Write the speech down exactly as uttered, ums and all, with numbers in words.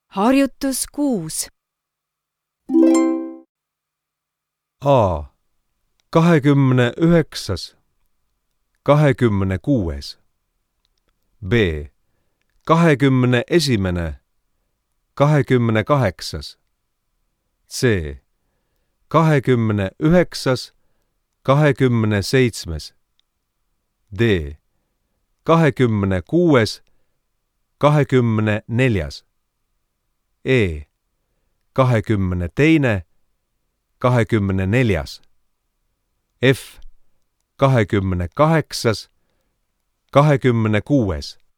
Harjutus kuus. A. kahekümne üheksas, kahekümne kuues. B. kahekümne esimene, kahekümne kaheksas. C. kahekümne üheksas, kahekümne seitsmes. D. kahekümne kuues, kahekümne neljas. E. kahekümne teine, kahekümne neljas. F. kahekümne kaheksas, kahekümne kuues.